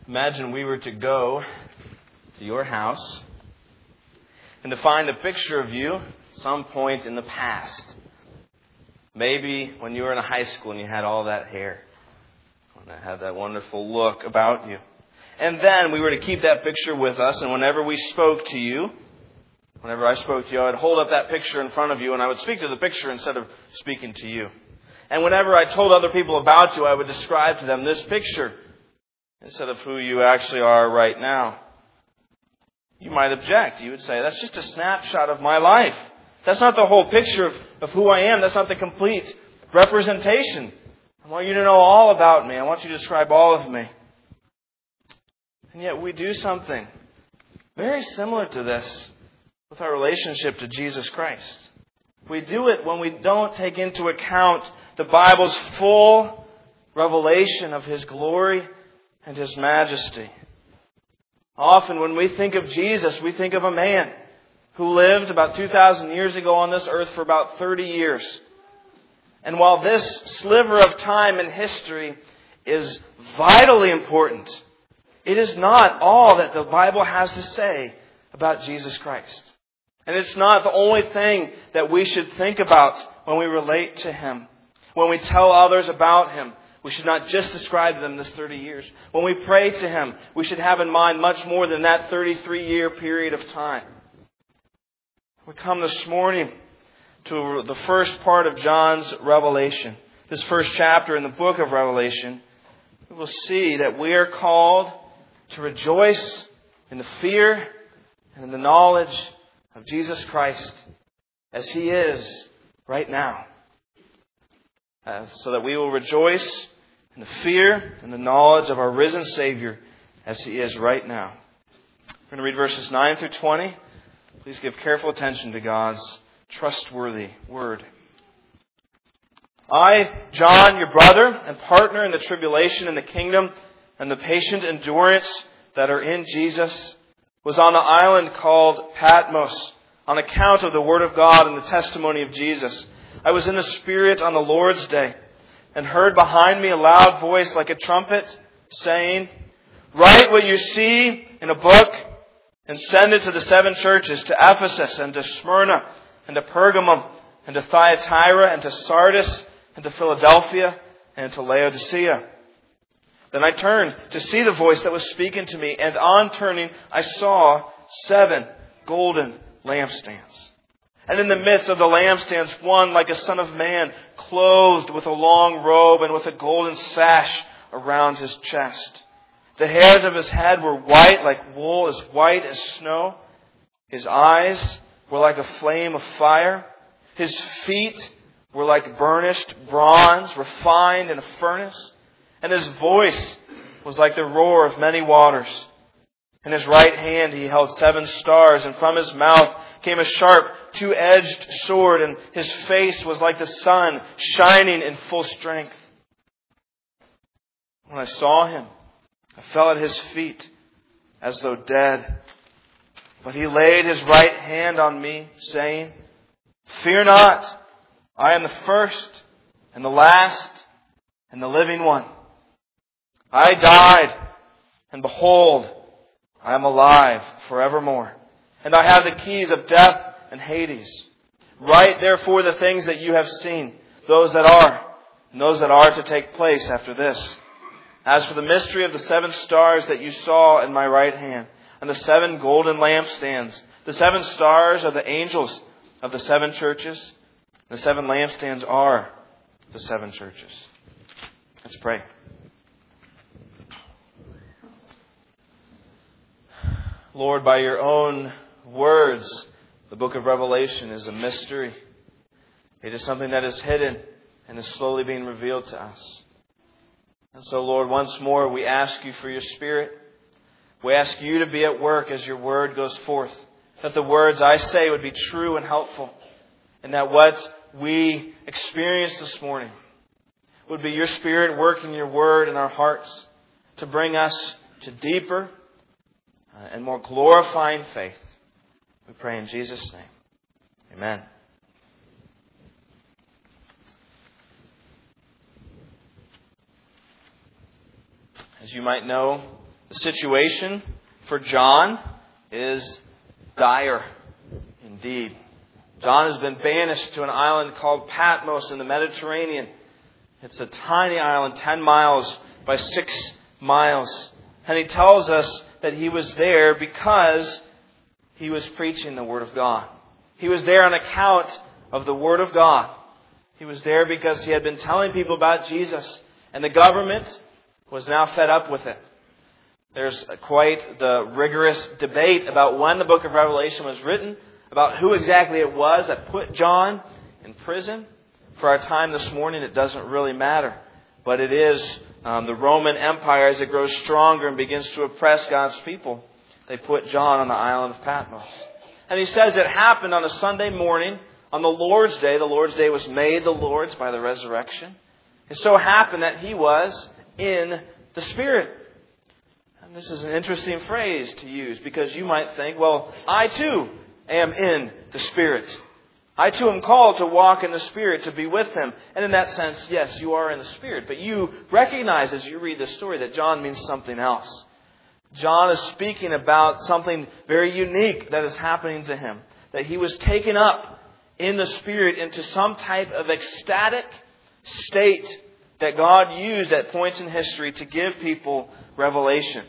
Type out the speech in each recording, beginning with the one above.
Imagine we were to go to your house and to find a picture of you some point in the past. Maybe when you were in high school and you had all that hair. And that had that wonderful look about you. And then we were to keep that picture with us, and whenever we spoke to you, whenever I spoke to you, I would hold up that picture in front of you and I would speak to the picture instead of speaking to you. And whenever I told other people about you, I would describe to them this picture instead of who you actually are right now. You might object. You would say, that's just a snapshot of my life. That's not the whole picture of who I am. That's not the complete representation. I want you to know all about me. I want you to describe all of me. And yet we do something very similar to this with our relationship to Jesus Christ. We do it when we don't take into account the Bible's full revelation of His glory and His majesty. Often when we think of Jesus, we think of a man who lived about 2,000 years ago on this earth for about 30 years. And while this sliver of time in history is vitally important, it is not all that the Bible has to say about Jesus Christ. And it's not the only thing that we should think about when we relate to Him. When we tell others about Him, we should not just describe to them this 30 years. When we pray to Him, we should have in mind much more than that 33-year period of time. We come this morning to the first part of John's Revelation. This first chapter in the book of Revelation. We will see that we are called to rejoice in the fear and in the knowledge of Jesus Christ as He is right now. So that we will rejoice in the fear and the knowledge of our risen Savior as He is right now. We're going to read verses 9 through 20. Please give careful attention to God's trustworthy Word. I, John, your brother and partner in the tribulation and the kingdom and the patient endurance that are in Jesus, was on an island called Patmos on account of the Word of God and the testimony of Jesus. I was in the Spirit on the Lord's day and heard behind me a loud voice like a trumpet saying, write what you see in a book and send it to the 7 churches, to Ephesus and to Smyrna and to Pergamum and to Thyatira and to Sardis and to Philadelphia and to Laodicea. Then I turned to see the voice that was speaking to me, and on turning I saw 7 golden lampstands. And in the midst of the lampstands, one like a son of man, clothed with a long robe and with a golden sash around his chest. The hairs of his head were white like wool, as white as snow. His eyes were like a flame of fire. His feet were like burnished bronze, refined in a furnace. And his voice was like the roar of many waters. In his right hand he held 7 stars, and from his mouth came a sharp, 2-edged sword, and his face was like the sun, shining in full strength. When I saw him, I fell at his feet as though dead. But he laid his right hand on me, saying, fear not, I am the first and the last and the living one. I died, and behold, I am alive forevermore. And I have the keys of death and Hades. Write therefore the things that you have seen, those that are, and those that are to take place after this. As for the mystery of the 7 stars that you saw in my right hand, and the 7 golden lampstands, the 7 stars are the angels of the 7 churches. The 7 lampstands are the 7 churches. Let's pray. Lord, by your own words, the book of Revelation is a mystery. It is something that is hidden and is slowly being revealed to us. And so, Lord, once more we ask you for your Spirit. We ask you to be at work as your word goes forth. That the words I say would be true and helpful. And that what we experienced this morning would be your Spirit working your word in our hearts to bring us to deeper and more glorifying faith. We pray in Jesus' name. Amen. As you might know, The situation for John is dire indeed. John has been banished to an island called Patmos in the Mediterranean. It's a tiny island, 10 miles by 6 miles. And he tells us that he was there because he was preaching the Word of God. He was there on account of the Word of God. He was there because he had been telling people about Jesus. And the government was now fed up with it. There's quite the rigorous debate about when the book of Revelation was written, about who exactly it was that put John in prison. For our time this morning, it doesn't really matter. But it is the Roman Empire, as it grows stronger and begins to oppress God's people. They put John on the island of Patmos. And he says it happened on a Sunday morning, on the Lord's Day. The Lord's Day was made the Lord's by the resurrection. It so happened that he was in the Spirit. And this is an interesting phrase to use, because you might think, well, I too am in the Spirit. I too am called to walk in the Spirit, to be with Him. And in that sense, yes, you are in the Spirit. But you recognize as you read this story that John means something else. John is speaking about something very unique that is happening to him. That he was taken up in the Spirit into some type of ecstatic state that God used at points in history to give people revelation.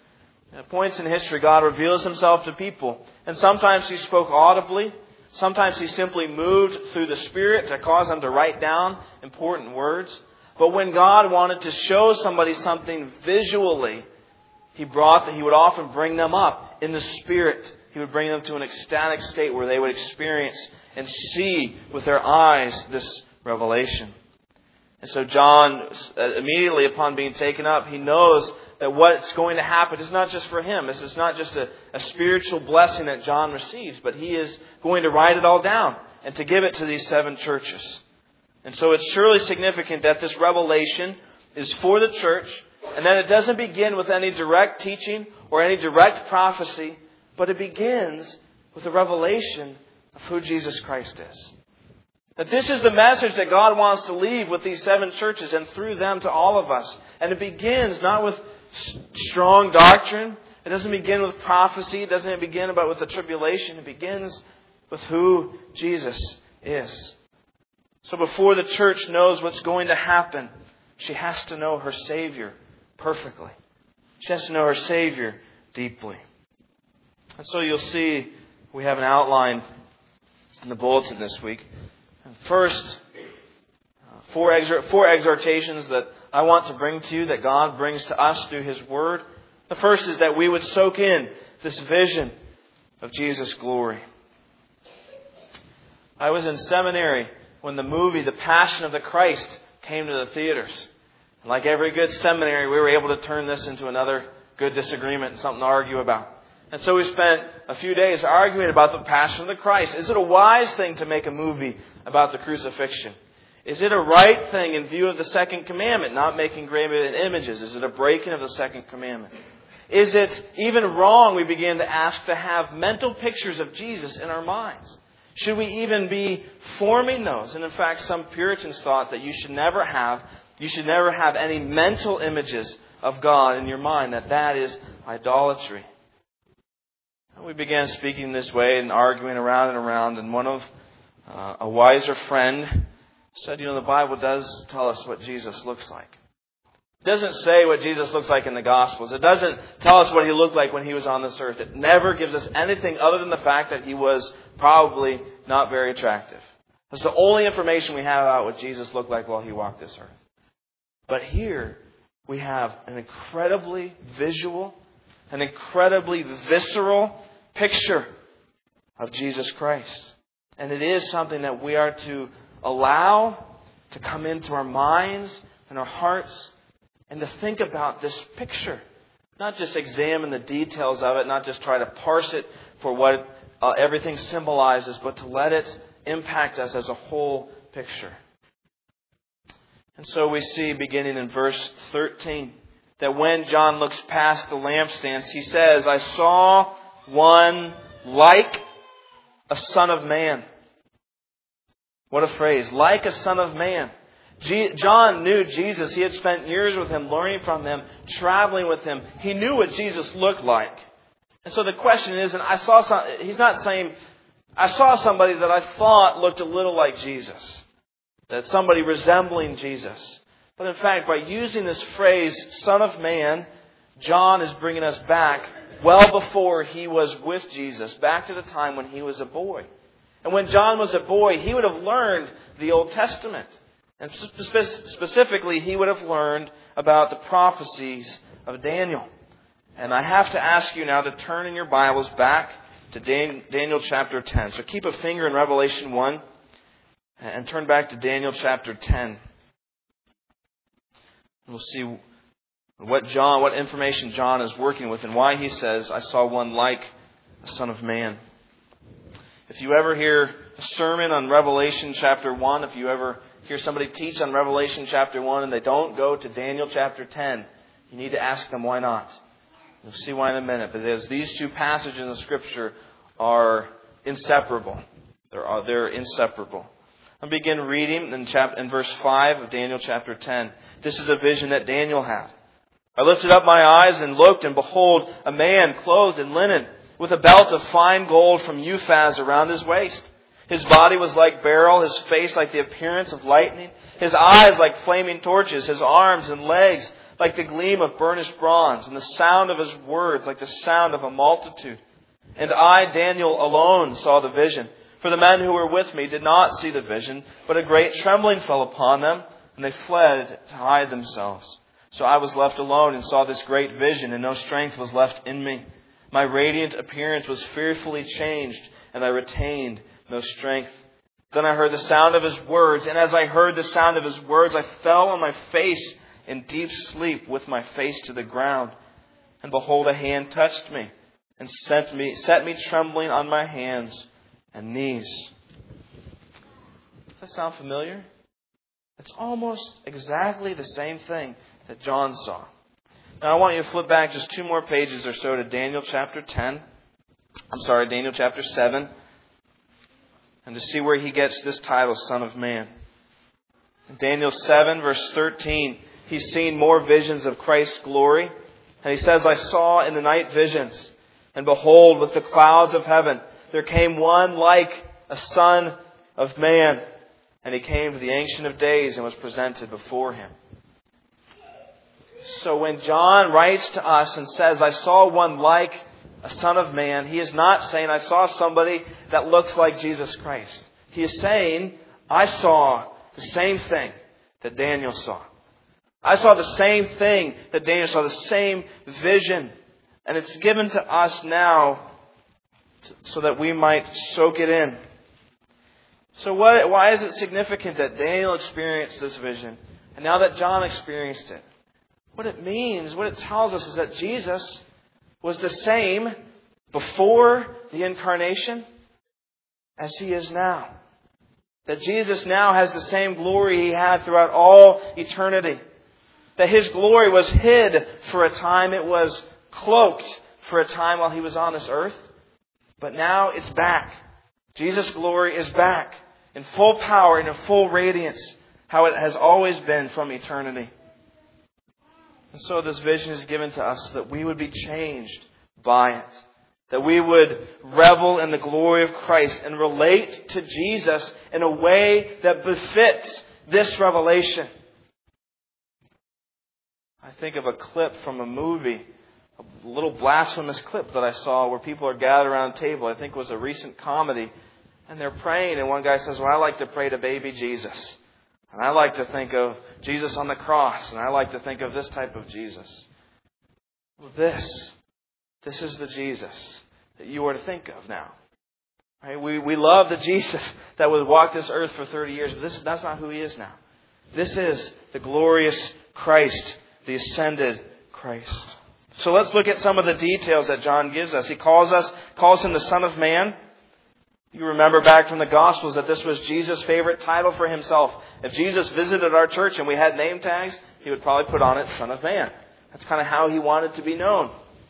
At points in history, God reveals Himself to people. And sometimes He spoke audibly. Sometimes He simply moved through the Spirit to cause them to write down important words. But when God wanted to show somebody something visually, He would often bring them up in the Spirit. He would bring them to an ecstatic state where they would experience and see with their eyes this revelation. And so John, immediately upon being taken up, he knows that what's going to happen is not just for him. This is not just a spiritual blessing that John receives, but he is going to write it all down and to give it to these 7 churches. And so it's surely significant that this revelation is for the church, and that it doesn't begin with any direct teaching or any direct prophecy, but it begins with a revelation of who Jesus Christ is. That this is the message that God wants to leave with these 7 churches and through them to all of us. And it begins not with strong doctrine. It doesn't begin with prophecy. It doesn't begin with the tribulation. It begins with who Jesus is. So before the church knows what's going to happen, she has to know her Savior perfectly. She has to know her Savior deeply. And so you'll see we have an outline in the bulletin this week. First, 4 exhortations that I want to bring to you, that God brings to us through His Word. The first is that we would soak in this vision of Jesus' glory. I was in seminary when the movie The Passion of the Christ came to the theaters. Like every good seminary, we were able to turn this into another good disagreement and something to argue about. And so we spent a few days arguing about the Passion of the Christ. Is it a wise thing to make a movie about the crucifixion? Is it a right thing in view of the second commandment, not making graven images? Is it a breaking of the second commandment? Is it even wrong, we began to ask, to have mental pictures of Jesus in our minds? Should we even be forming those? And in fact, some Puritans thought that you should never have any mental images of God in your mind, that is idolatry. We began speaking this way and arguing around and around, and one of a wiser friend said, the Bible does tell us what Jesus looks like. It doesn't say what Jesus looks like in the Gospels. It doesn't tell us what He looked like when He was on this earth. It never gives us anything other than the fact that He was probably not very attractive. That's the only information we have about what Jesus looked like while He walked this earth. But here we have an incredibly visual, an incredibly visceral picture of Jesus Christ. And it is something that we are to allow to come into our minds and our hearts and to think about this picture. Not just examine the details of it, not just try to parse it for what everything symbolizes, but to let it impact us as a whole picture. And so we see, beginning in verse 13, that when John looks past the lampstands, he says, I saw one like a son of man. What a phrase. Like a son of man. John knew Jesus. He had spent years with Him, learning from Him, traveling with Him. He knew what Jesus looked like. And so the question is, he's not saying, I saw somebody that I thought looked a little like Jesus. That somebody resembling Jesus. But in fact, by using this phrase, Son of Man, John is bringing us back well before He was with Jesus, back to the time when He was a boy. And when John was a boy, he would have learned the Old Testament. And specifically, he would have learned about the prophecies of Daniel. And I have to ask you now to turn in your Bibles back to Daniel chapter 10. So keep a finger in Revelation 1 and turn back to Daniel chapter 10. We'll see what information John is working with and why he says, I saw one like a Son of Man. If you ever hear a sermon on Revelation chapter 1, if you ever hear somebody teach on Revelation chapter 1 and they don't go to Daniel chapter 10, you need to ask them why not. We'll see why in a minute. Because these two passages in the Scripture are inseparable. They're inseparable. I'll begin reading in verse 5 of Daniel chapter 10. This is a vision that Daniel had. I lifted up my eyes and looked, and behold, a man clothed in linen, with a belt of fine gold from Uphaz around his waist. His body was like beryl, his face like the appearance of lightning, his eyes like flaming torches, his arms and legs like the gleam of burnished bronze, and the sound of his words like the sound of a multitude. And I, Daniel, alone saw the vision. For the men who were with me did not see the vision, but a great trembling fell upon them, and they fled to hide themselves. So I was left alone and saw this great vision, and no strength was left in me. My radiant appearance was fearfully changed, and I retained no strength. Then I heard the sound of His words, and as I heard the sound of His words, I fell on my face in deep sleep with my face to the ground. And behold, a hand touched me and set me trembling on my hands and knees. Does that sound familiar? It's almost exactly the same thing that John saw. Now I want you to flip back just 2 more pages or so to Daniel chapter 7. And to see where he gets this title, Son of Man. In Daniel 7, verse 13, he's seen more visions of Christ's glory. And he says, I saw in the night visions, and behold, with the clouds of heaven, there came one like a Son of Man. And he came to the Ancient of Days and was presented before Him. So when John writes to us and says, I saw one like a Son of Man, he is not saying, I saw somebody that looks like Jesus Christ. He is saying, I saw the same thing that Daniel saw. I saw the same thing that Daniel saw, the same vision. And it's given to us now so that we might soak it in. So why is it significant that Daniel experienced this vision, and now that John experienced it? What it means, what it tells us is that Jesus was the same before the incarnation as He is now. That Jesus now has the same glory He had throughout all eternity. That His glory was hid for a time. It was cloaked for a time while He was on this earth. But now it's back. Jesus' glory is back in full power and in full radiance, how it has always been from eternity. And so this vision is given to us so that we would be changed by it. That we would revel in the glory of Christ and relate to Jesus in a way that befits this revelation. I think of a clip from a movie, a little blasphemous clip that I saw where people are gathered around a table. I think it was a recent comedy. And they're praying, and one guy says, well, I like to pray to baby Jesus. And I like to think of Jesus on the cross. And I like to think of this type of Jesus. Well, this is the Jesus that you are to think of now. Right? We love the Jesus that would walk this earth for 30 years. But that's not who He is now. This is the glorious Christ, the ascended Christ. So let's look at some of the details that John gives us. He calls Him the Son of Man. You remember back from the Gospels that this was Jesus' favorite title for Himself. If Jesus visited our church and we had name tags, He would probably put on it Son of Man. That's kind of how He wanted to be known.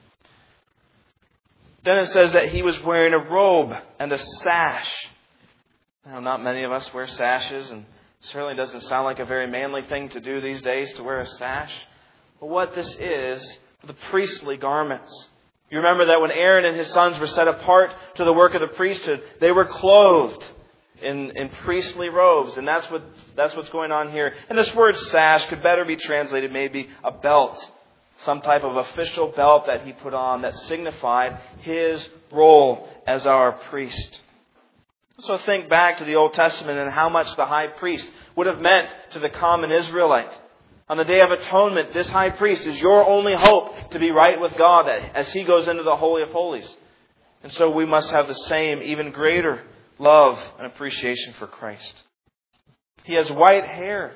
Then it says that He was wearing a robe and a sash. Now, not many of us wear sashes, and Certainly doesn't sound like a very manly thing to do these days, to wear a sash. But what this is, the priestly garments. You remember that when Aaron and his sons were set apart to the work of the priesthood, they were clothed in priestly robes. And that's what's going on here. And this word sash could better be translated maybe a belt. Some type of official belt that he put on that signified his role as our priest. So think back to the Old Testament and how much the high priest would have meant to the common Israelite. On the Day of Atonement, this high priest is your only hope to be right with God as he goes into the Holy of Holies. And so we must have the same, even greater love and appreciation for Christ. He has white hair.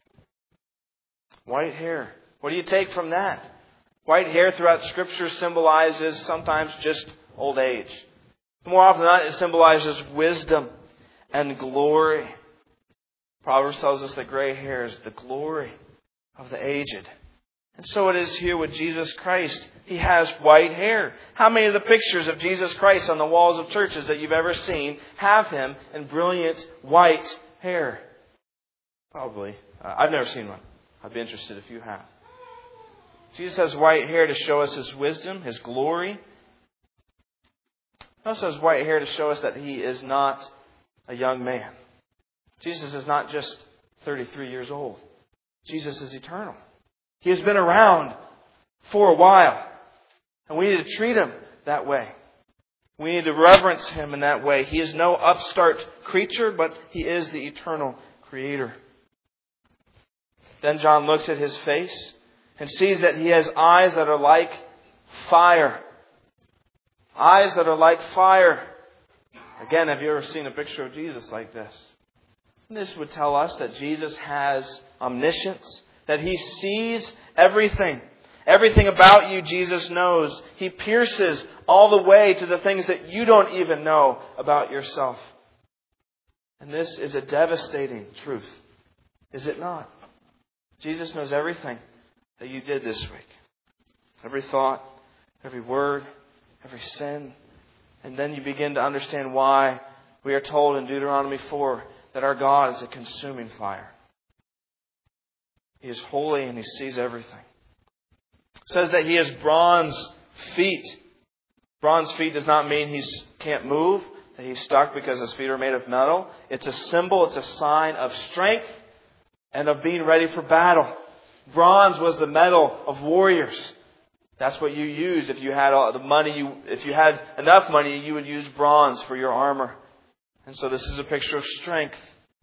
White hair. What do you take from that? White hair throughout Scripture symbolizes sometimes just old age. More often than not, it symbolizes wisdom and glory. Proverbs tells us that gray hair is the glory of the aged. And so it is here with Jesus Christ. He has white hair. How many of the pictures of Jesus Christ on the walls of churches that you've ever seen have Him in brilliant white hair? Probably. I've never seen one. I'd be interested if you have. Jesus has white hair to show us His wisdom, His glory. He also has white hair to show us that He is not a young man. Jesus is not just 33 years old. Jesus is eternal. He has been around for a while. And we need to treat Him that way. We need to reverence Him in that way. He is no upstart creature, but He is the eternal Creator. Then John looks at His face and sees that He has eyes that are like fire. Eyes that are like fire. Again, have you ever seen a picture of Jesus like this? And this would tell us that Jesus has omniscience, that He sees everything. Everything about you, Jesus knows. He pierces all the way to the things that you don't even know about yourself. And this is a devastating truth, is it not? Jesus knows everything that you did this week. Every thought, every word, every sin. And then you begin to understand why we are told in Deuteronomy 4 that our God is a consuming fire. He is holy and He sees everything. It says that He has bronze feet. Bronze feet does not mean He can't move, that He's stuck because His feet are made of metal. It's a symbol, it's a sign of strength and of being ready for battle. Bronze was the metal of warriors. That's what you used. If you had the money, if you had enough money, you would use bronze for your armor. And so this is a picture of strength.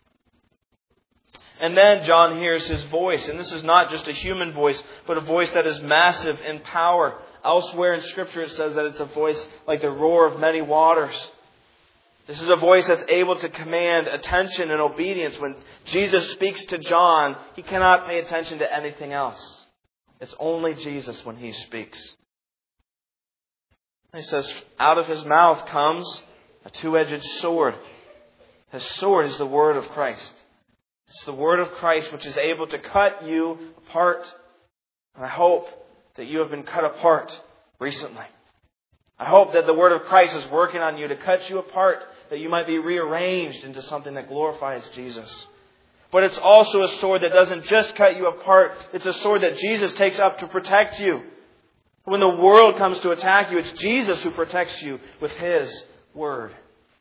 And then John hears His voice. And this is not just a human voice, but a voice that is massive in power. Elsewhere in Scripture it says that it's a voice like the roar of many waters. This is a voice that's able to command attention and obedience. When Jesus speaks to John, he cannot pay attention to anything else. It's only Jesus when He speaks. And He says, out of His mouth comes a two-edged sword. His sword is the word of Christ. It's the word of Christ which is able to cut you apart. And I hope that you have been cut apart recently. I hope that the word of Christ is working on you to cut you apart, that you might be rearranged into something that glorifies Jesus. But it's also a sword that doesn't just cut you apart. It's a sword that Jesus takes up to protect you. When the world comes to attack you, it's Jesus who protects you with His word.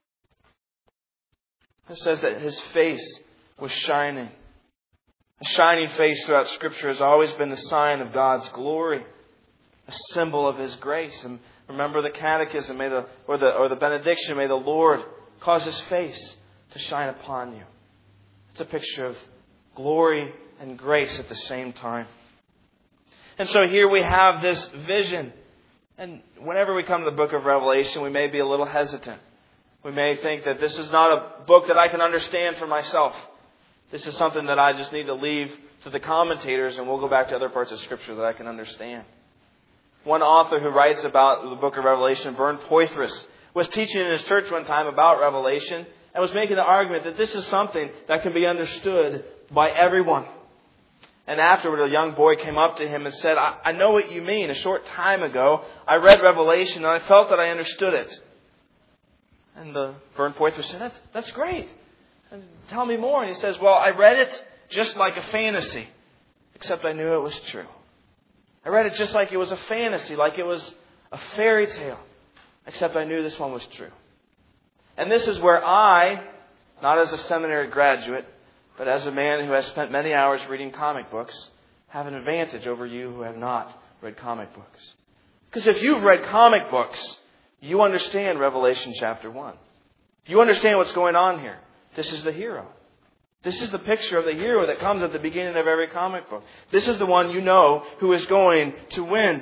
It says that His face was shining. A shining face throughout Scripture has always been the sign of God's glory, a symbol of His grace. And remember the catechism, or the benediction, may the Lord cause His face to shine upon you. It's a picture of glory and grace at the same time. And so here we have this vision. And whenever we come to the book of Revelation, we may be a little hesitant. We may think that this is not a book that I can understand for myself. This is something that I just need to leave to the commentators, and we'll go back to other parts of Scripture that I can understand. One author who writes about the book of Revelation, Vern Poythress, was teaching in his church one time about Revelation and was making the argument that this is something that can be understood by everyone. And afterward, a young boy came up to him and said, I know what you mean. A short time ago, I read Revelation and I felt that I understood it. And Vern Poythress said, that's great. And tell me more. And he says, well, I read it just like a fantasy, except I knew it was true. I read it just like it was a fantasy, like it was a fairy tale, except I knew this one was true. And this is where I, not as a seminary graduate, but as a man who has spent many hours reading comic books, have an advantage over you who have not read comic books. Because if you've read comic books, you understand Revelation chapter 1. You understand what's going on here. This is the hero. This is the picture of the hero that comes at the beginning of every comic book. This is the one you know who is going to win.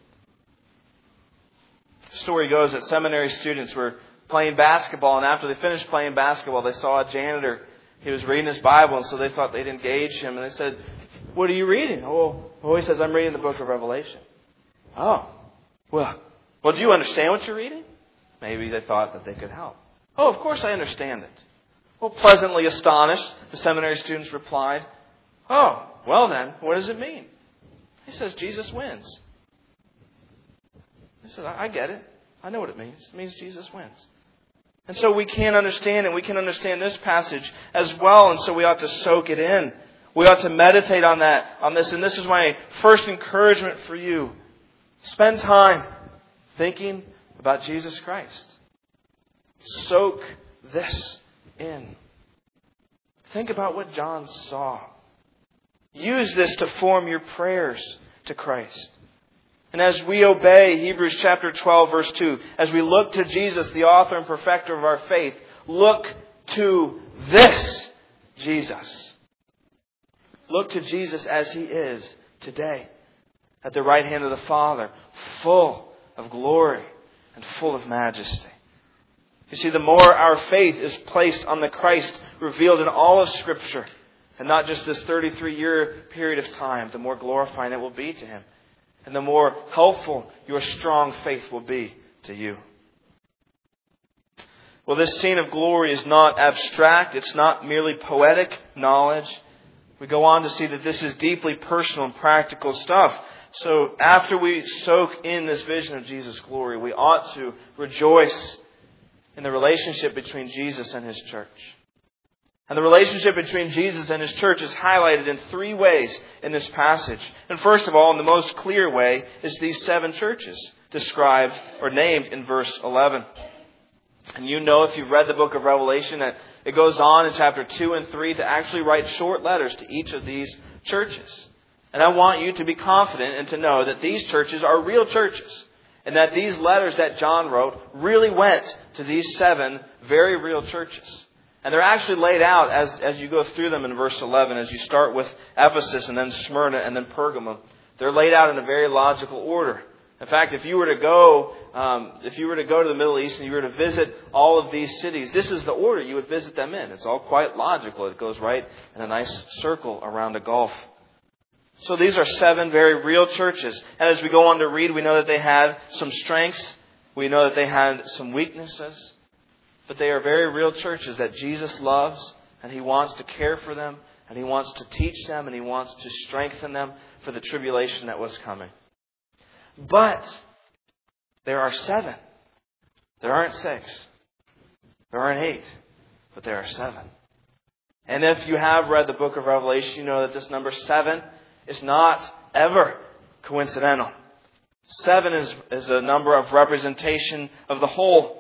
The story goes that seminary students were playing basketball, and after they finished playing basketball, they saw a janitor. He was reading his Bible, and so they thought they'd engage him. And they said, what are you reading? Oh, he says, I'm reading the book of Revelation. Oh, well, do you understand what you're reading? Maybe they thought that they could help. Oh, of course I understand it. Well, pleasantly astonished, the seminary students replied, oh, well then, what does it mean? He says, Jesus wins. He said, I get it. I know what it means. It means Jesus wins. And so we can understand it. We can understand this passage as well. And so we ought to soak it in. We ought to meditate on this. And this is my first encouragement for you. Spend time thinking about Jesus Christ. Soak this in. Think about what John saw. Use this to form your prayers to Christ. And as we obey Hebrews chapter 12, verse 2, as we look to Jesus, the author and perfecter of our faith, look to this Jesus. Look to Jesus as He is today, at the right hand of the Father, full of glory and full of majesty. You see, the more our faith is placed on the Christ revealed in all of Scripture, and not just this 33-year period of time, the more glorifying it will be to Him. And the more helpful your strong faith will be to you. Well, this scene of glory is not abstract. It's not merely poetic knowledge. We go on to see that this is deeply personal and practical stuff. So after we soak in this vision of Jesus' glory, we ought to rejoice in the relationship between Jesus and His church. And the relationship between Jesus and His church is highlighted in three ways in this passage. And first of all, in the most clear way, is these 7 churches described or named in verse 11. And you know, if you've read the book of Revelation, that it goes on in chapter 2 and 3 to actually write short letters to each of these churches. And I want you to be confident and to know that these churches are real churches. And that these letters that John wrote really went to these 7 very real churches. And they're actually laid out as you go through them in verse 11, as you start with Ephesus and then Smyrna and then Pergamum. They're laid out in a very logical order. In fact, if you were to go to the Middle East and you were to visit all of these cities, this is the order you would visit them in. It's all quite logical. It goes right in a nice circle around a gulf. So these are 7 very real churches. And as we go on to read, we know that they had some strengths. We know that they had some weaknesses. But they are very real churches that Jesus loves, and He wants to care for them, and He wants to teach them, and He wants to strengthen them for the tribulation that was coming. But there are 7. There aren't 6. There aren't 8. But there are 7. And if you have read the book of Revelation, you know that this number 7 is not ever coincidental. 7 is a number of representation of the whole.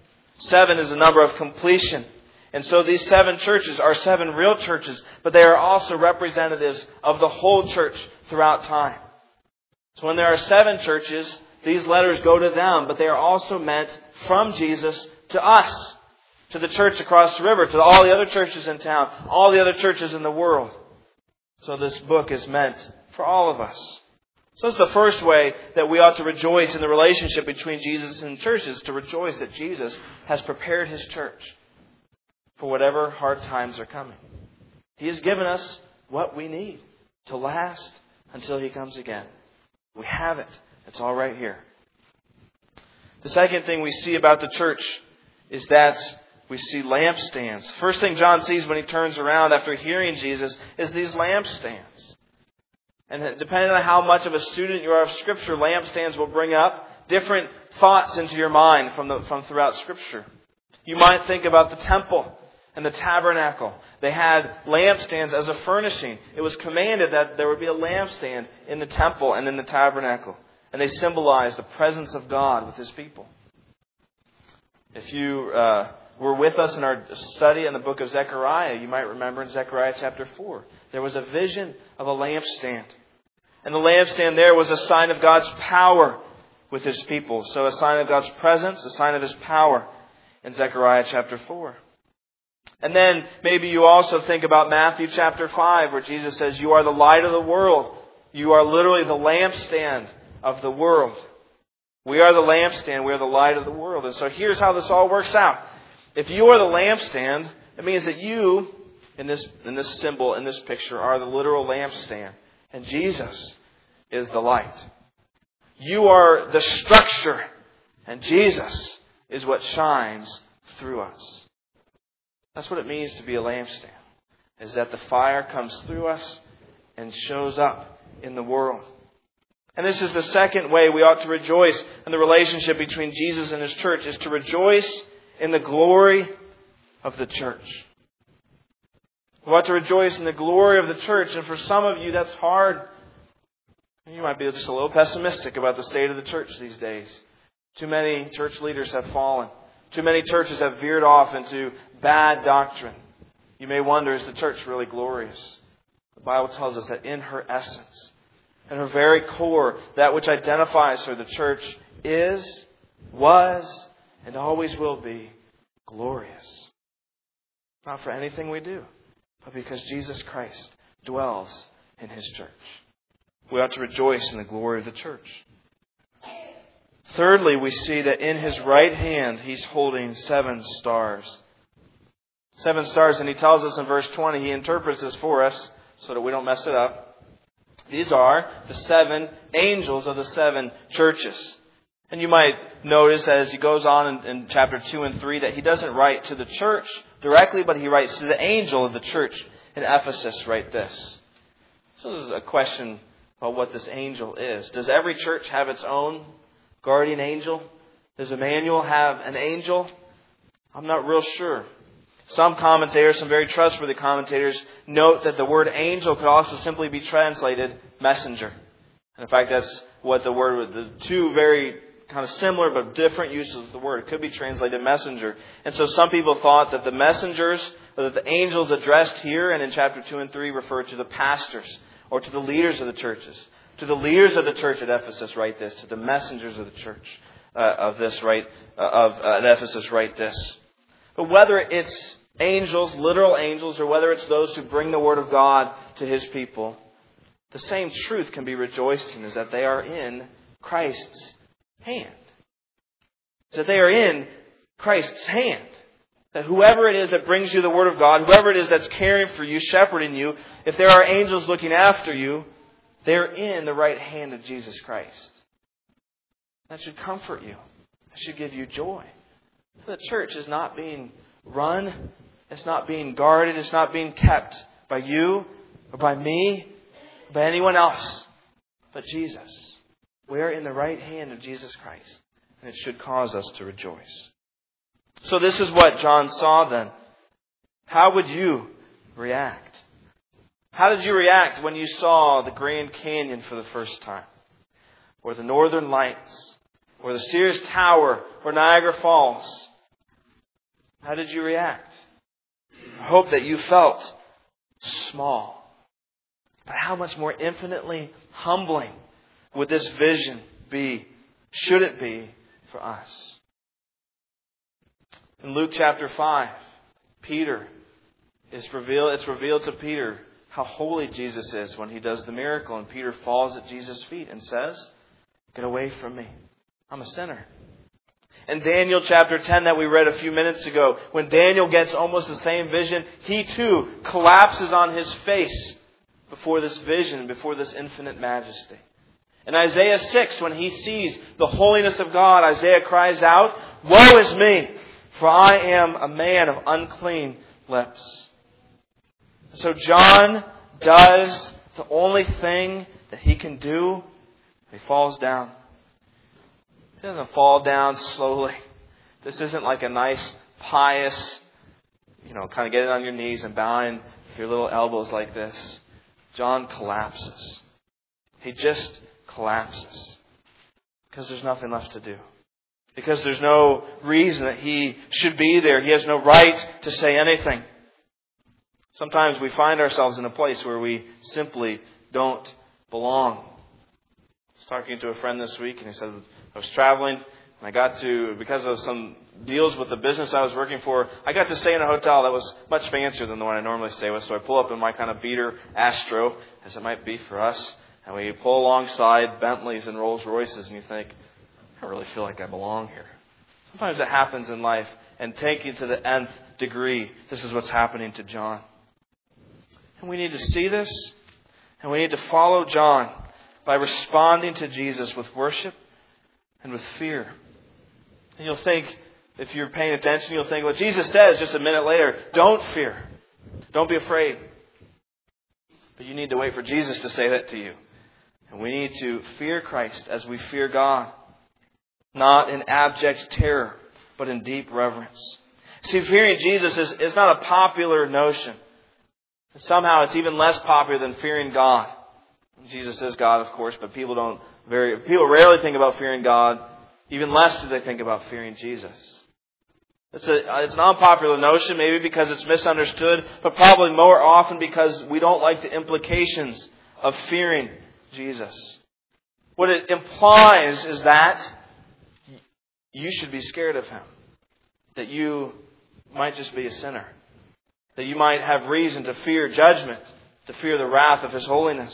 7 is a number of completion. And so these 7 churches are 7 real churches, but they are also representatives of the whole church throughout time. So when there are 7 churches, these letters go to them, but they are also meant from Jesus to us, to the church across the river, to all the other churches in town, all the other churches in the world. So this book is meant for all of us. So that's the first way that we ought to rejoice in the relationship between Jesus and the church, is to rejoice that Jesus has prepared His church for whatever hard times are coming. He has given us what we need to last until He comes again. We have it. It's all right here. The second thing we see about the church is that we see lampstands. First thing John sees when he turns around after hearing Jesus is these lampstands. And depending on how much of a student you are of Scripture, lampstands will bring up different thoughts into your mind from throughout Scripture. You might think about the temple and the tabernacle. They had lampstands as a furnishing. It was commanded that there would be a lampstand in the temple and in the tabernacle. And they symbolized the presence of God with His people. If you were with us in our study in the book of Zechariah, you might remember in Zechariah chapter 4, there was a vision of a lampstand. And the lampstand there was a sign of God's power with His people. So a sign of God's presence, a sign of His power in Zechariah chapter 4. And then maybe you also think about Matthew chapter 5, where Jesus says, "You are the light of the world." You are literally the lampstand of the world. We are the lampstand. We are the light of the world. And so here's how this all works out. If you are the lampstand, it means that you, in this symbol, in this picture, are the literal lampstand. And Jesus is the light. You are the structure. And Jesus is what shines through us. That's what it means to be a lampstand. Is that the fire comes through us and shows up in the world. And this is the second way we ought to rejoice in the relationship between Jesus and His church, is to rejoice in the glory of the church. We ought to rejoice in the glory of the church. And for some of you, that's hard. You might be just a little pessimistic about the state of the church these days. Too many church leaders have fallen. Too many churches have veered off into bad doctrine. You may wonder, is the church really glorious? The Bible tells us that in her essence, in her very core, that which identifies her, the church is, was, and always will be glorious. Not for anything we do, but because Jesus Christ dwells in His church. We ought to rejoice in the glory of the church. Thirdly, we see that in His right hand He's holding 7 stars. 7 stars, and He tells us in verse 20, He interprets this for us so that we don't mess it up. These are the 7 angels of the 7 churches. And you might notice as he goes on in chapter 2 and 3 that he doesn't write to the church directly, but he writes to the angel of the church in Ephesus, write this. So this is a question about what this angel is. Does every church have its own guardian angel? Does Emmanuel have an angel? I'm not real sure. Some commentators, some very trustworthy commentators, note that the word angel could also simply be translated messenger. And in fact, that's what the word, the two very kind of similar but different uses of the word. It could be translated messenger. And so some people thought that the messengers, or that the angels addressed here and in chapter 2 and 3 refer to the pastors or to the leaders of the churches. To the leaders of the church at Ephesus, write this. To the messengers of the church at Ephesus, write this. But whether it's angels, literal angels, or whether it's those who bring the Word of God to His people, the same truth can be rejoiced in, is that they are in Christ's hand. That they are in Christ's hand. That whoever it is that brings you the Word of God, whoever it is that's caring for you, shepherding you, if there are angels looking after you, they're in the right hand of Jesus Christ. That should comfort you. That should give you joy. The church is not being run. It's not being guarded. It's not being kept by you or by me, or by anyone else but Jesus. We are in the right hand of Jesus Christ. And it should cause us to rejoice. So this is what John saw then. How would you react? How did you react when you saw the Grand Canyon for the first time? Or the Northern Lights? Or the Sears Tower? Or Niagara Falls? How did you react? I hope that you felt small. But how much more infinitely humbling would this vision be? Should it be for us? In Luke chapter 5, it's revealed to Peter how holy Jesus is when He does the miracle. And Peter falls at Jesus' feet and says, "Get away from me. I'm a sinner." In Daniel chapter 10 that we read a few minutes ago, when Daniel gets almost the same vision, he too collapses on his face before this vision, before this infinite majesty. In Isaiah 6, when he sees the holiness of God, Isaiah cries out, "Woe is me, for I am a man of unclean lips." So John does the only thing that he can do. He falls down. He doesn't fall down slowly. This isn't like a nice, pious, kind of getting on your knees and bowing with your little elbows like this, John collapses. He just collapses. Because there's nothing left to do. Because there's no reason that he should be there. He has no right to say anything. Sometimes we find ourselves in a place where we simply don't belong. I was talking to a friend this week and he said, I was traveling and I got to, because of some deals with the business I was working for, I got to stay in a hotel that was much fancier than the one I normally stay with. So I pull up in my kind of beater Astro, as it might be for us, and we pull alongside Bentleys and Rolls Royces and you think, I don't really feel like I belong here. Sometimes it happens in life, and taking to the nth degree, this is what's happening to John. And we need to see this, and we need to follow John by responding to Jesus with worship and with fear. And you'll think, if you're paying attention, you'll think, well, Jesus says just a minute later, don't fear. Don't be afraid. But you need to wait for Jesus to say that to you. And we need to fear Christ as we fear God. Not in abject terror, but in deep reverence. See, fearing Jesus is not a popular notion. Somehow it's even less popular than fearing God. Jesus is God, of course, but people rarely think about fearing God. Even less do they think about fearing Jesus. It's an unpopular notion, maybe because it's misunderstood, but probably more often because we don't like the implications of fearing Jesus. What it implies is that you should be scared of Him. That you might just be a sinner. That you might have reason to fear judgment, to fear the wrath of His holiness.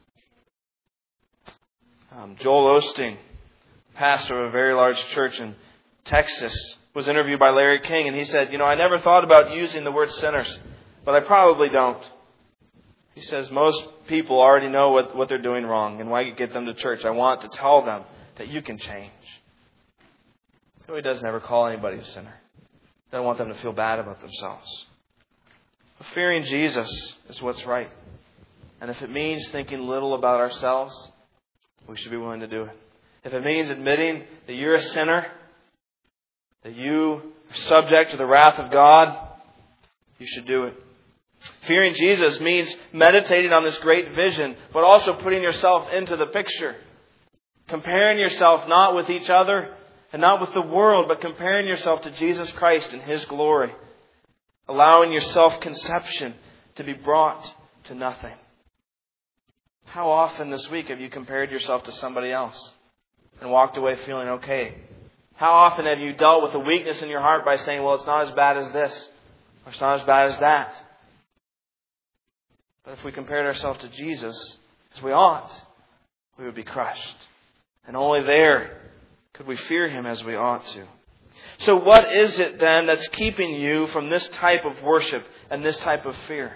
Joel Osteen, pastor of a very large church in Texas, was interviewed by Larry King, and he said, I never thought about using the word sinners, but I probably don't. He says, most people already know what they're doing wrong, and why get them to church? I want to tell them that you can change. So he doesn't ever call anybody a sinner. He doesn't want them to feel bad about themselves. But fearing Jesus is what's right. And if it means thinking little about ourselves, we should be willing to do it. If it means admitting that you're a sinner, that you are subject to the wrath of God, you should do it. Fearing Jesus means meditating on this great vision, but also putting yourself into the picture. Comparing yourself not with each other and not with the world, but comparing yourself to Jesus Christ and His glory. Allowing your self-conception to be brought to nothing. How often this week have you compared yourself to somebody else and walked away feeling okay? How often have you dealt with a weakness in your heart by saying, well, it's not as bad as this, or it's not as bad as that? But if we compared ourselves to Jesus, as we ought, we would be crushed. And only there could we fear Him as we ought to. So what is it then that's keeping you from this type of worship and this type of fear?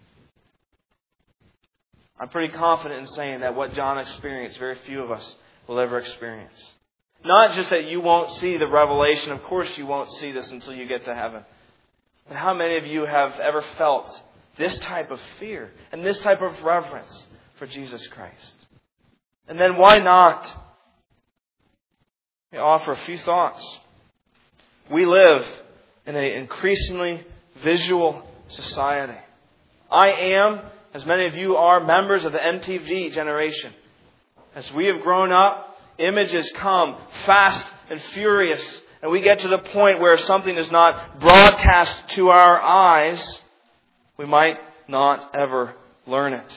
I'm pretty confident in saying that what John experienced, very few of us will ever experience. Not just that you won't see the revelation. Of course you won't see this until you get to heaven. But how many of you have ever felt this type of fear and this type of reverence for Jesus Christ? And then why not? We offer a few thoughts. We live in an increasingly visual society. I am, as many of you are, members of the MTV generation. As we have grown up, images come fast and furious. And we get to the point where if something is not broadcast to our eyes, we might not ever learn it.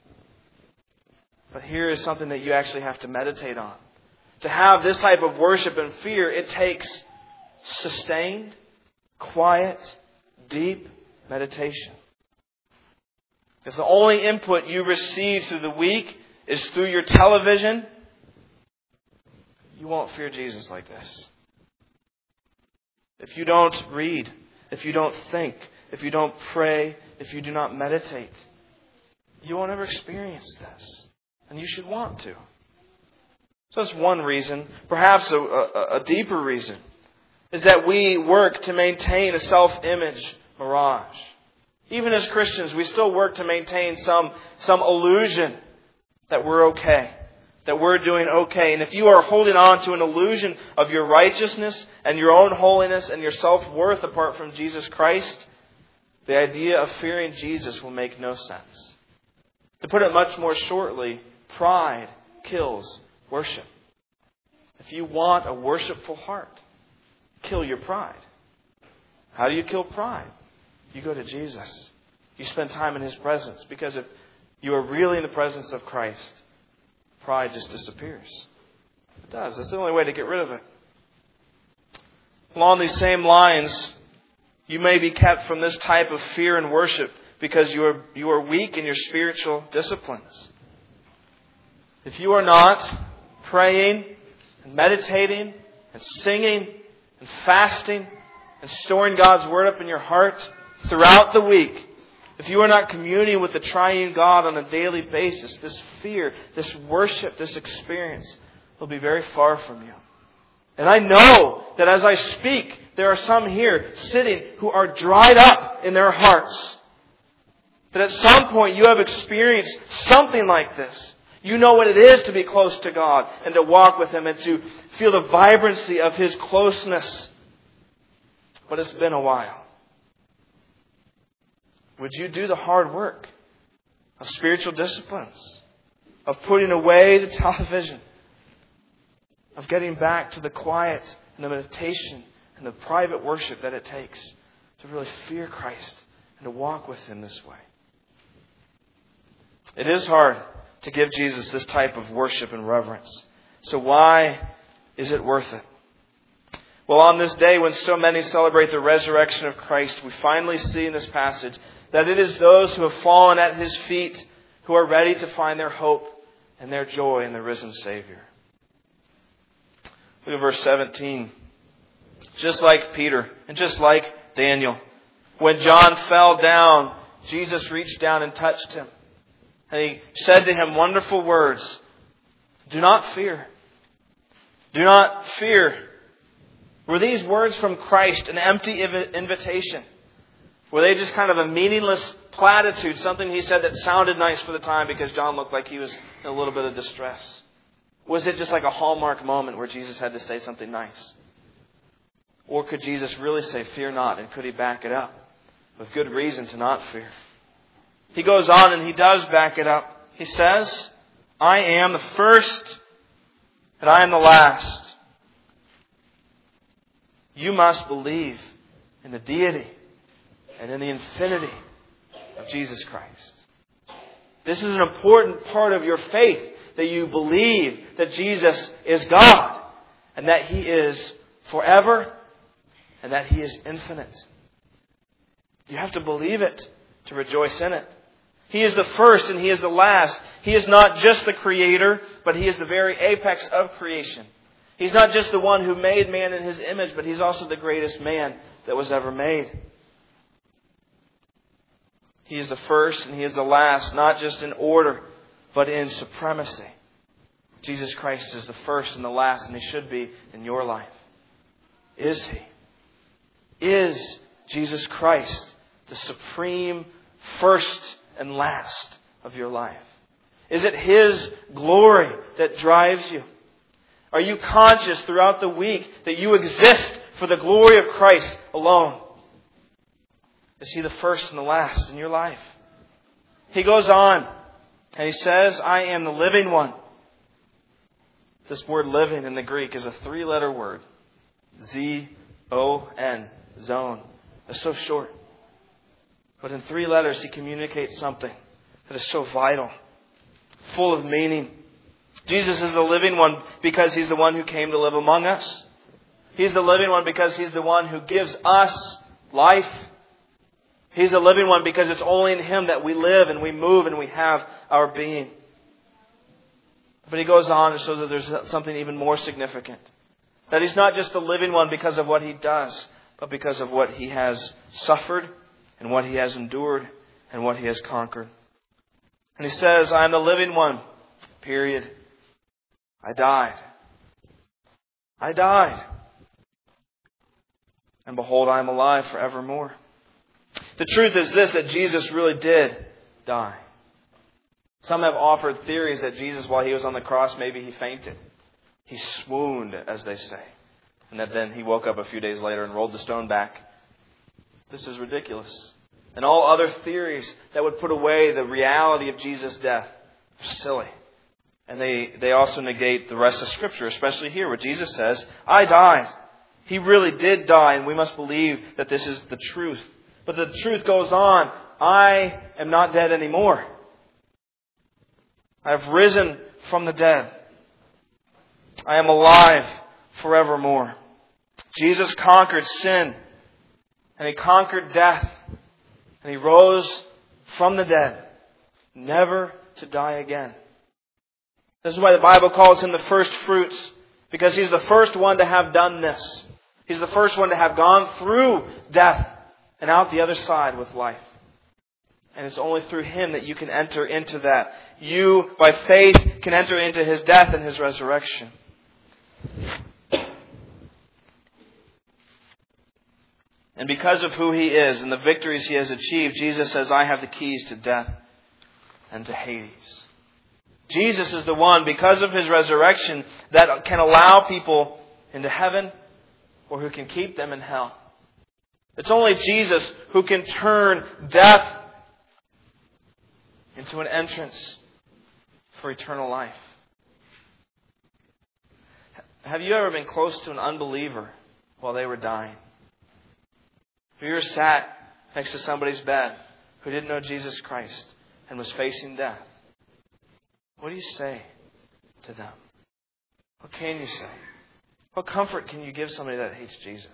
But here is something that you actually have to meditate on. To have this type of worship and fear, it takes sustained, quiet, deep meditation. If the only input you receive through the week is through your television, you won't fear Jesus like this. If you don't read, if you don't think, if you don't pray, if you do not meditate, you won't ever experience this. And you should want to. So that's one reason. Perhaps a deeper reason is that we work to maintain a self-image mirage. Even as Christians, we still work to maintain some illusion that we're okay, that we're doing okay. And if you are holding on to an illusion of your righteousness and your own holiness and your self-worth apart from Jesus Christ, the idea of fearing Jesus will make no sense. To put it much more shortly, pride kills worship. If you want a worshipful heart, kill your pride. How do you kill pride? You go to Jesus. You spend time in His presence. Because if you are really in the presence of Christ, pride just disappears. It does. That's the only way to get rid of it. Along these same lines, you may be kept from this type of fear and worship because you are weak in your spiritual disciplines. If you are not praying and meditating and singing and fasting and storing God's Word up in your heart throughout the week, if you are not communing with the triune God on a daily basis, this fear, this worship, this experience will be very far from you. And I know that as I speak, there are some here sitting who are dried up in their hearts. That at some point you have experienced something like this. You know what it is to be close to God and to walk with Him and to feel the vibrancy of His closeness. But it's been a while. Would you do the hard work of spiritual disciplines, of putting away the television, of getting back to the quiet and the meditation and the private worship that it takes to really fear Christ and to walk with Him this way? It is hard to give Jesus this type of worship and reverence. So why is it worth it? Well, on this day when so many celebrate the resurrection of Christ, we finally see in this passage that it is those who have fallen at His feet who are ready to find their hope and their joy in the risen Savior. Look at verse 17. Just like Peter and just like Daniel, when John fell down, Jesus reached down and touched him. And He said to him wonderful words. Do not fear. Do not fear. Were these words from Christ an empty invitation? Were they just kind of a meaningless platitude, something He said that sounded nice for the time because John looked like he was in a little bit of distress? Was it just like a hallmark moment where Jesus had to say something nice? Or could Jesus really say, fear not, and could He back it up with good reason to not fear? He goes on and He does back it up. He says, I am the first and I am the last. You must believe in the deity and in the infinity of Jesus Christ. This is an important part of your faith, that you believe that Jesus is God and that He is forever and that He is infinite. You have to believe it to rejoice in it. He is the first and He is the last. He is not just the Creator, but He is the very apex of creation. He's not just the one who made man in His image, but He's also the greatest man that was ever made. He is the first and He is the last, not just in order, but in supremacy. Jesus Christ is the first and the last, and He should be in your life. Is He? Is Jesus Christ the supreme first and last of your life? Is it His glory that drives you? Are you conscious throughout the week that you exist for the glory of Christ alone? Is He the first and the last in your life? He goes on and He says, I am the living one. This word living in the Greek is a 3-letter word. Z-O-N. Zone. It's so short. But in 3 letters He communicates something that is so vital, full of meaning. Jesus is the living one because He's the one who came to live among us. He's the living one because He's the one who gives us life. He's the living one because it's only in Him that we live and we move and we have our being. But He goes on and shows that there's something even more significant. That He's not just the living one because of what He does, but because of what He has suffered and what He has endured and what He has conquered. And He says, I am the living one. Period. I died. I died. And behold, I am alive forevermore. The truth is this, that Jesus really did die. Some have offered theories that Jesus, while He was on the cross, maybe He fainted. He swooned, as they say. And that then He woke up a few days later and rolled the stone back. This is ridiculous. And all other theories that would put away the reality of Jesus' death are silly. And they also negate the rest of Scripture, especially here where Jesus says, I died. He really did die, and we must believe that this is the truth. But the truth goes on. I am not dead anymore. I have risen from the dead. I am alive forevermore. Jesus conquered sin, and He conquered death, and He rose from the dead, never to die again. This is why the Bible calls Him the first fruits, because He's the first one to have done this. He's the first one to have gone through death and out the other side with life. And it's only through Him that you can enter into that. You, by faith, can enter into His death and His resurrection. And because of who He is and the victories He has achieved, Jesus says, I have the keys to death and to Hades. Jesus is the one, because of His resurrection, that can allow people into heaven or who can keep them in hell. It's only Jesus who can turn death into an entrance for eternal life. Have you ever been close to an unbeliever while they were dying? Have you ever sat next to somebody's bed who didn't know Jesus Christ and was facing death? What do you say to them? What can you say? What comfort can you give somebody that hates Jesus?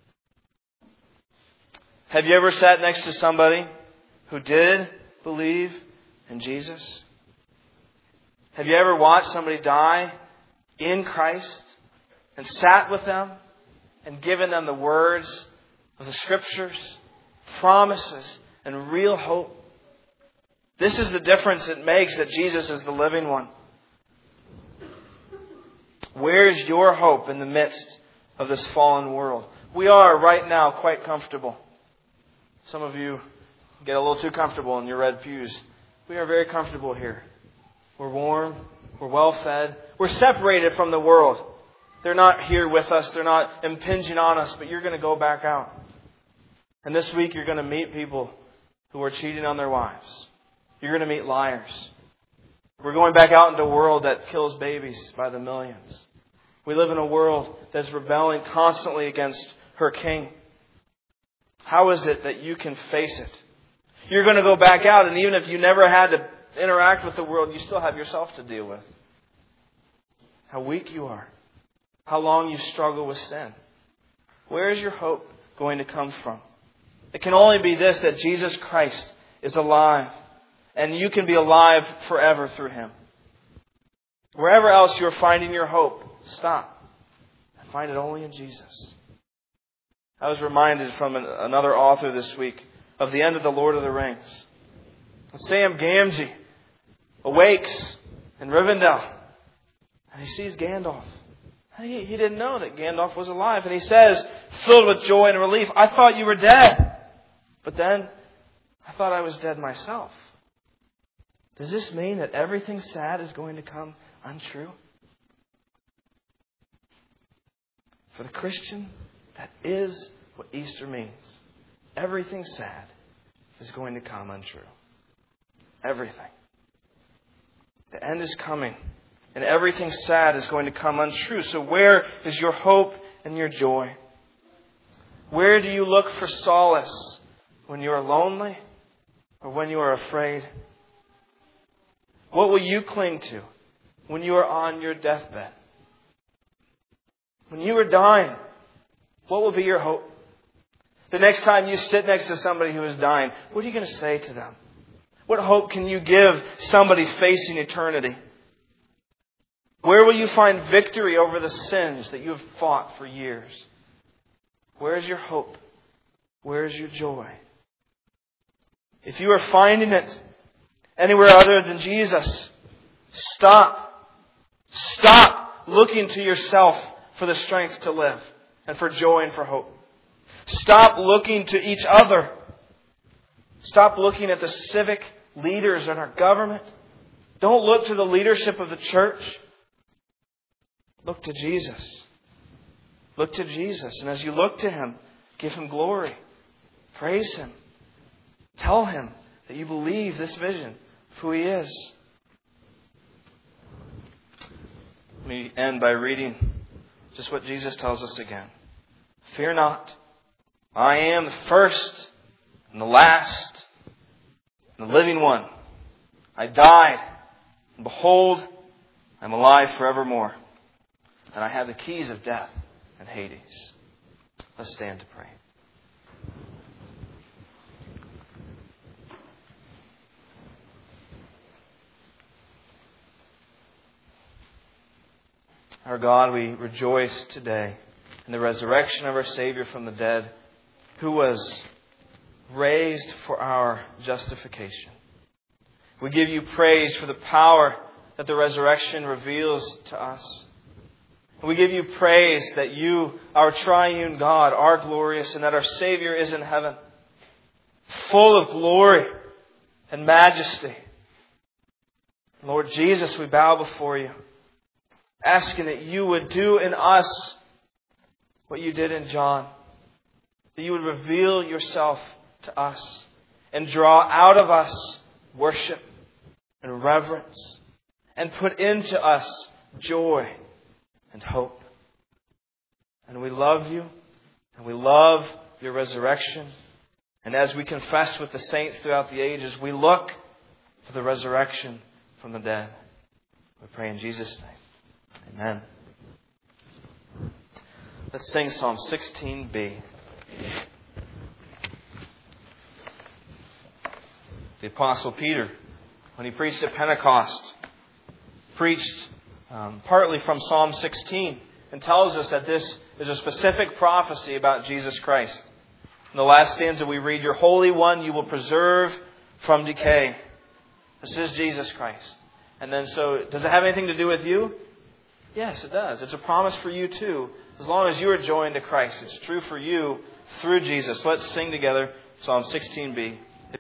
Have you ever sat next to somebody who did believe in Jesus? Have you ever watched somebody die in Christ and sat with them and given them the words of the Scriptures, promises, and real hope? This is the difference it makes that Jesus is the living one. Where's your hope in the midst of this fallen world? We are right now quite comfortable. Some of you get a little too comfortable in your red pews. We are very comfortable here. We're warm. We're well fed. We're separated from the world. They're not here with us. They're not impinging on us, but you're going to go back out. And this week you're going to meet people who are cheating on their wives. You're going to meet liars. We're going back out into a world that kills babies by the millions. We live in a world that's rebelling constantly against her king. How is it that you can face it? You're going to go back out, and even if you never had to interact with the world, you still have yourself to deal with. How weak you are. How long you struggle with sin. Where is your hope going to come from? It can only be this, that Jesus Christ is alive. And you can be alive forever through Him. Wherever else you're finding your hope, stop. And find it only in Jesus. I was reminded from another author this week of the end of The Lord of the Rings. Sam Gamgee awakes in Rivendell. And he sees Gandalf. And he didn't know that Gandalf was alive. And he says, filled with joy and relief, I thought you were dead. But then I thought I was dead myself. Does this mean that everything sad is going to come untrue? For the Christian, that is what Easter means. Everything sad is going to come untrue. Everything. The end is coming. And everything sad is going to come untrue. So where is your hope and your joy? Where do you look for solace? When you are lonely or when you are afraid? What will you cling to when you are on your deathbed? When you are dying, what will be your hope? The next time you sit next to somebody who is dying, what are you going to say to them? What hope can you give somebody facing eternity? Where will you find victory over the sins that you have fought for years? Where is your hope? Where is your joy? If you are finding it anywhere other than Jesus, stop. Stop looking to yourself for the strength to live and for joy and for hope. Stop looking to each other. Stop looking at the civic leaders in our government. Don't look to the leadership of the church. Look to Jesus. Look to Jesus. And as you look to Him, give Him glory. Praise Him. Tell Him that you believe this vision of who He is. Let me end by reading just what Jesus tells us again. Fear not. I am the first and the last and the living one. I died, and behold, I am alive forevermore. And I have the keys of death and Hades. Let's stand to pray. Our God, we rejoice today in the resurrection of our Savior from the dead, who was raised for our justification. We give you praise for the power that the resurrection reveals to us. We give you praise that you, our triune God, are glorious and that our Savior is in heaven, full of glory and majesty. Lord Jesus, we bow before you, asking that you would do in us what you did in John. That you would reveal yourself to us and draw out of us worship and reverence and put into us joy and hope. And we love you and we love your resurrection. And as we confess with the saints throughout the ages, we look for the resurrection from the dead. We pray in Jesus' name. Amen. Let's sing Psalm 16b. The Apostle Peter, when he preached at Pentecost, preached partly from Psalm 16 and tells us that this is a specific prophecy about Jesus Christ. In the last stanza we read, "Your Holy One you will preserve from decay." This is Jesus Christ. And then so, does it have anything to do with you? Yes, it does. It's a promise for you too. As long as you are joined to Christ, it's true for you through Jesus. Let's sing together Psalm 16b.